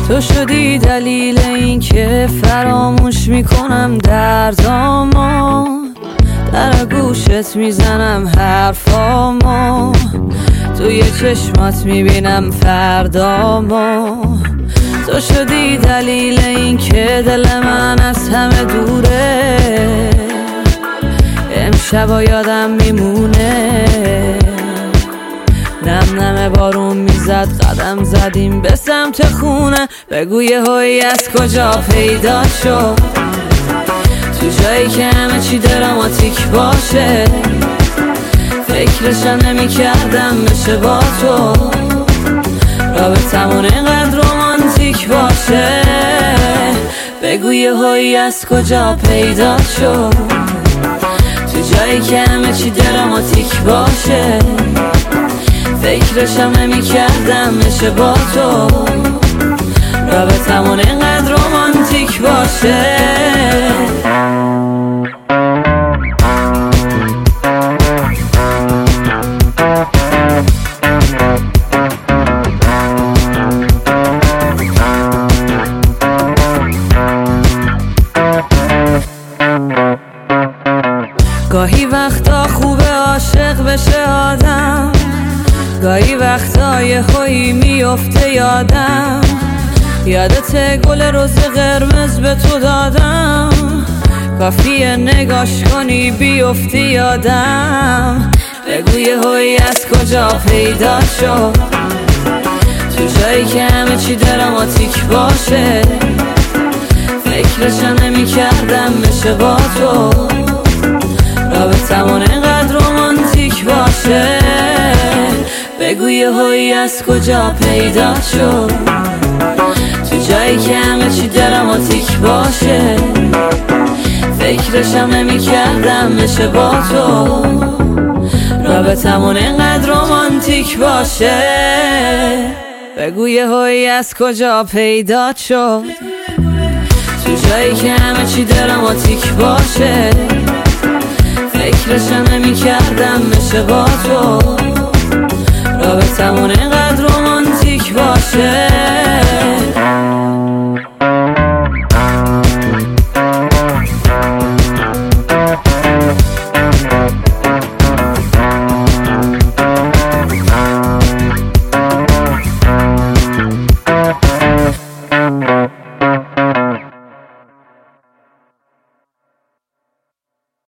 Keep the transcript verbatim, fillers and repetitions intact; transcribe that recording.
تو شدی دلیل این که فراموش میکنم دردامو، در گوشت میزنم حرفامو، توی چشمات میبینم فردامو. تو شدی دلیل این که دل من از همه دوره، امشبا یادم میمونه. نم نم بارون میزد، قدم زدیم به سمت خونه. بگو یهویی از کجا پیدا شد، تو جایی که همه چی دراماتیک باشه. فکرشم نمی کردم بشه با تو، رابطمون اینقدر رومانتیک باشه. بگو یهویی از کجا پیدا شد، تو جایی که همه چی دراماتیک باشه. فکرشم نمی کردم بشه با تو، رابطمون اینقدر رومانتیک باشه. گاهی وقتا خوبه عاشق بشه آدم، گاهی وقتا یهویی میفته یادم. یادت گل روز قرمز به تو دادم، کافیه نگاش کنی بیفتی یادم. بگو یهویی از کجا پیدا شد، تو جایی که همه چی دراماتیک باشه. فکرشم نمی کردم بشه با تو، رابطمون اینقدر رومانتیک باشه. بگو یهویی از کجا پیدا شد، تو جایی که همه چی دراماتیک باشه. فکرشم نمی کردم بشه با تو، رابطمون اینقدر رومانتیک باشه. بگو یهویی از کجا پیدا شد، تو جایی که همه چی دراماتیک باشه. فکرشم نمی کردم بشه با تو، رابطمون اینقدر